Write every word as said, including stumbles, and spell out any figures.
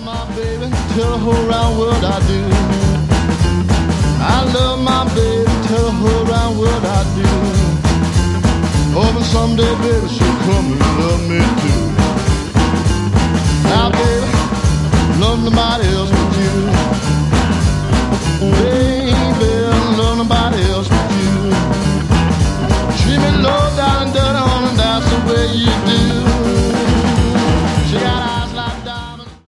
my baby, tell the whole round world I do. I love my baby, tell the whole round world I do. Hoping someday, baby, she'll come and love me too. Now, baby, love nobody